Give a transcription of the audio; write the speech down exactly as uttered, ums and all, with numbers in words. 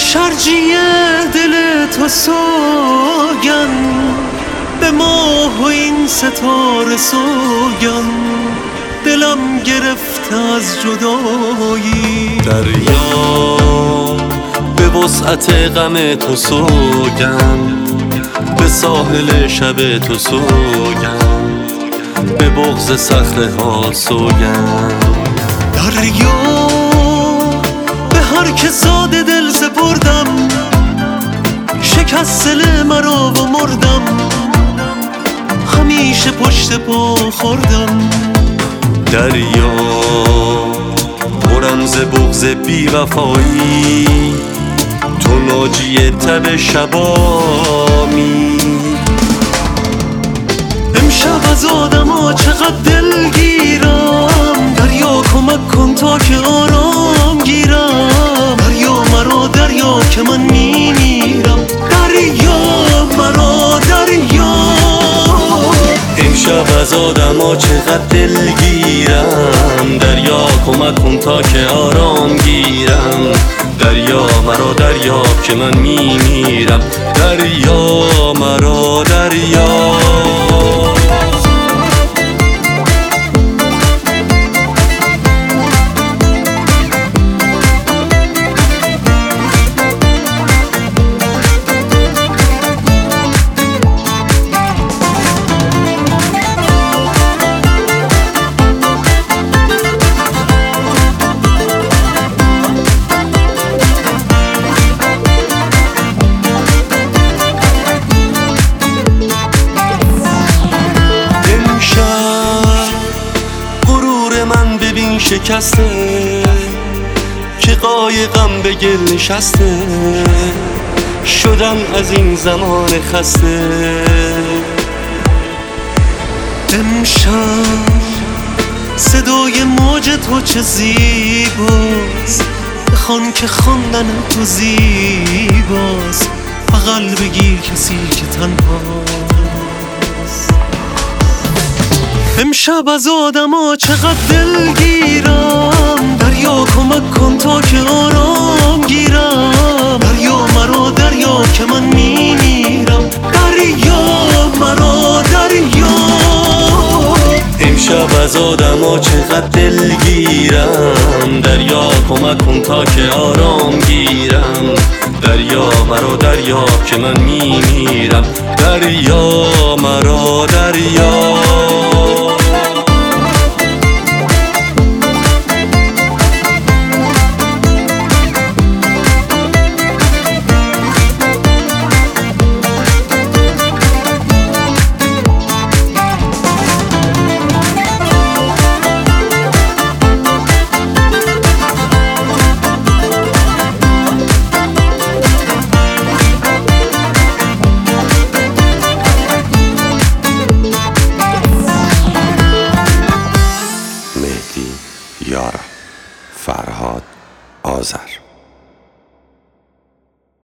شرجی دل تو سوگن، به ماه و این ستاره سوگن، دلم گرفته از جدایی. دریا به وسعت غم تو سوگن، به ساحل شب تو سوگن، به بغض صخره ها سوگن. دریا به هر که زاده دل سپردم، شکست دل مرا و مردم، همیشه پشت پا خوردم. دریا پرم ز بغض بی وفایی، تو ناجی تب شبامی. امشب از آدما چقدر دلگیرم، دریا کمک کن تا که آرام گیرم. دریا مرا دریا که من میمیرم، دریا مرا دریا. امشب از آدما چقدر دلگیرم، دریا کمک کن تا که آرام گیرم. دریا مرا دریا که من میمیرم، دریا مرا دریا. شکسته که قایقم به گل نشسته، شدم از این زمان خسته. امشب صدای موج تو چه زیباست، بخوان که خواندن تو زیباست. بغل بگیر کسی که تنهاست. امشب از آدما چقدر دلگیرم، دریا کمک کن تا که آرام گیرم. دریا مرا دریا که من میمیرم، دریا مرا دریا. امشب از آدما چقدر دلگیرم، دریا کمک کن تا که آرام گیرم. دریا مرا دریا که من میمیرم، دریا مرا دریا. یارا فرهاد آذر.